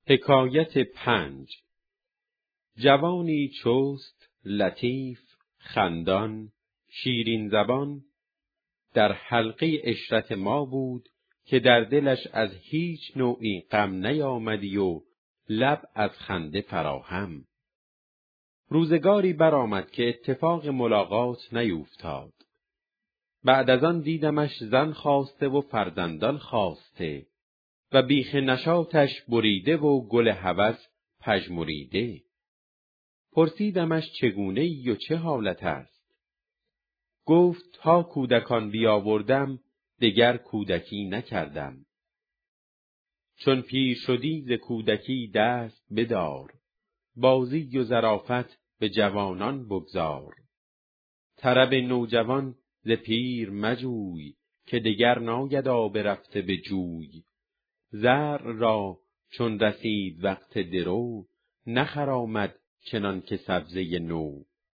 حکایت 5. جوانی چست، لطیف، خندان، شیرین زبان، در حلقه عشرت ما بود که در دلش از هیچ نوعی غم نیامدی و لب از خنده فراهم. روزگاری برآمد که اتفاق ملاقات نیوفتاد. بعد از آن دیدمش زن خواسته و فرزندان خواسته و بیخ نشاطش بریده و گل هوس پژمریده. پرسیدمش چگونه ای و چه حالت است؟ گفت تا کودکان بیاوردم دگر کودکی نکردم. چون پیر شدی ز کودکی دست بدار، بازی و ظرافت به جوانان بگذار. طرب نوجوان ز پیر مجوی، که دگر ناید آب رفته به جوی. زرع را چون رسید وقت درو، نخرامد چنان که سبزه نو.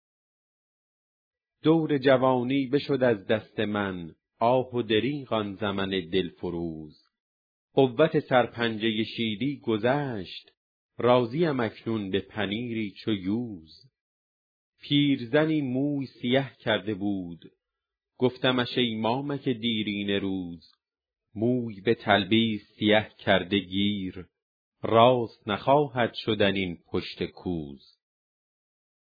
دور جوانی بشد از دست من، آه و دریغ آن زمن دلفروز. قوت سرپنجه شیری گذشت، راضیم اکنون به پنیری چو یوز. پیرزنی موی سیه کرده بود، گفتمش ای مامک دیرینه روز. موی به تلبیس سیه کرده گیر، راست نخواهد شدن این پشت کوز.